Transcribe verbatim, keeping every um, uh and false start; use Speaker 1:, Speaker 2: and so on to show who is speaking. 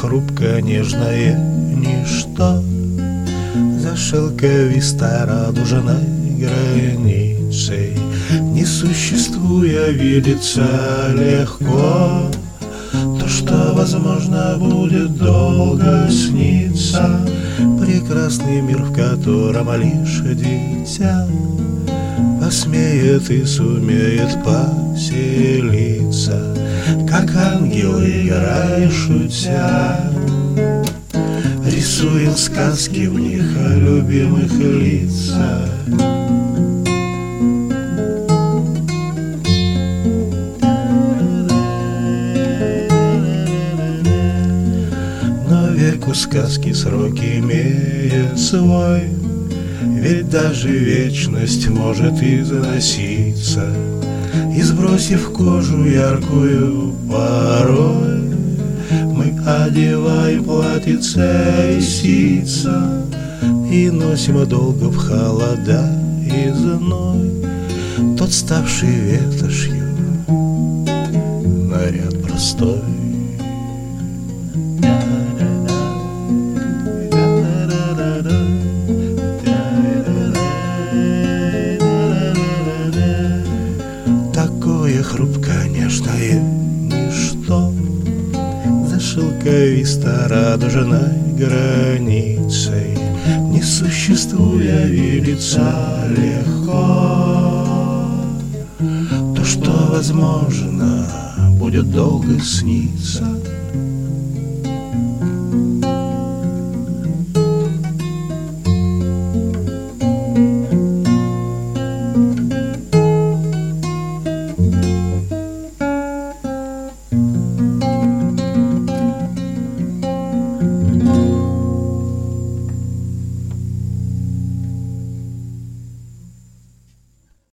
Speaker 1: хрупкое, нежное ничто за шелковистой радужной границей, не существуя, видится легко то, что, возможно, будет долго сниться. Прекрасный мир, в котором лишь дитя посмеет и сумеет поселиться, как ангелы, играя, шутя, рисуем сказки в них о любимых лицах. Но веку сказки срок имеет свой, ведь даже вечность может износиться, и сбросив кожу яркую порой, мы одеваем платьице и ситца и носим долго в холода и зной тот, ставший ветошью, наряд простой. Такое хрупкое, нежное ничто за шелковисто радужной границей, не существуя, видится легко то, что, возможно, будет долго сниться.